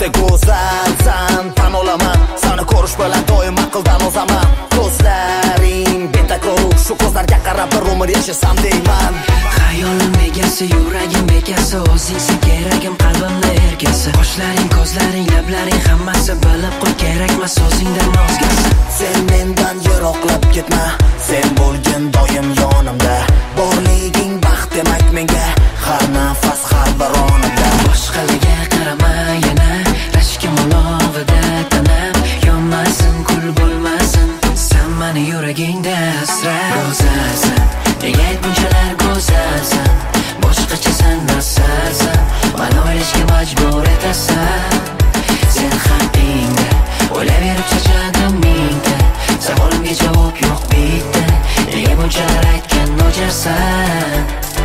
juda go'zalsan, tan olaman. Seni ko'rish bilan doim aqldan ozaman. Ko'zlaring betakror, shu ko'zlarga qarab bir umr yashasam deyman. Xayolim egasi, yuragim bekasi, o'zingsan keragim, qalbimni erkasi. Qoshlaring, ko'zlaring, lablaring hammasi bilib qo'y, kerakmas o'zingdan o'zgasi. Sen mendan yiroqlab ketma, sen bo'lgin doim yonimda. Borliging baxt demak menga, har nafas, har bir onimda. Boshqalarga qarama yana, rashkim olovida tanam yonmasin, kul bo'lmasin, sen meni yuragingda asrab. Go'zalsan, nega bunchalar go'zalsan, boshqachasan, nasarsan, meni o'ylashga majbur etasan. Sen haqingda o'ylaverib charchadim mingta, savolimga javob yo'q bitta, nega bunchalar aytgan nojarsan.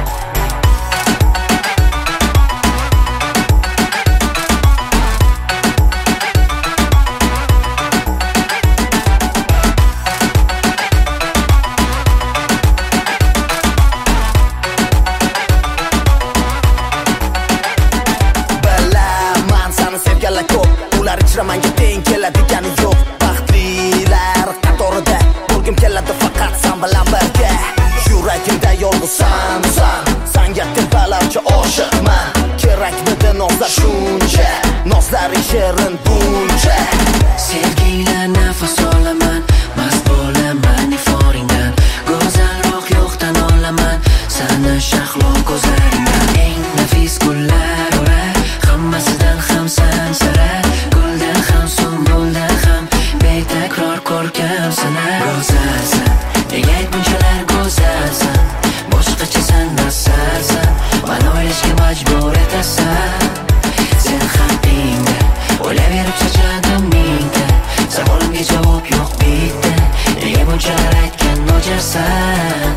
Ular ichra menga teng keladigani yo'q. Baxtlilar qatorida bo'lgim keladi faqat sen bilan birga. Yuragimda yolg'izsan sen, senga tepalarcha oshiqman. Kerakmidi nozlar shuncha, nozlaring shirin buncha. Sevginglar nafas olaman, mast bo'laman iforingdan. Go'zalroq yo'qdan olaman, seni shahlo ko'zlaringdan. Eng nafis gullar ora, hammasidan ham sen sara. Guldan ham sumbuldan ham betakror ko'rkam sana. Go'zalsan, nega bunchalar go'zalsan, boshqachasan, nasarsan, meni o'ylashga majbur etasan. Sen haqingda o'ylaverib charchadim mingta, savolimga javob yo'q bitta, nega bunchalar aytgan nojarsan.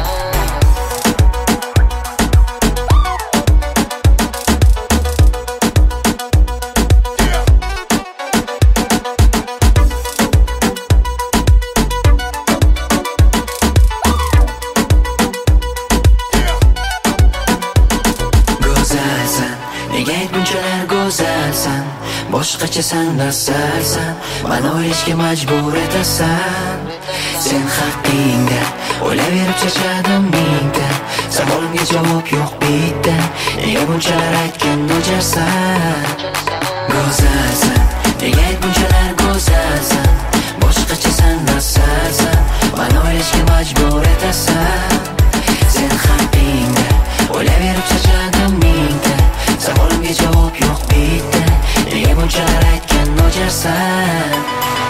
Nega bunchalar go'zalsan, boshqachasan, nasarsan, meni o'ylashga majbur etasan. Sen haqingda o'ylaverib charchadim mingta, savolimga javob yo'q bitta, nega bunchalar aytgan nojarsan. Go'zalsan, nega bunchalar go'zalsan, boshqachasan, nasarsan, meni o'ylashga majbur etasan. Sen haqingda o'ylaverib charchadim mingta, savolimga javob yo'q bitta, nega bunchalar aytgan nojarsan.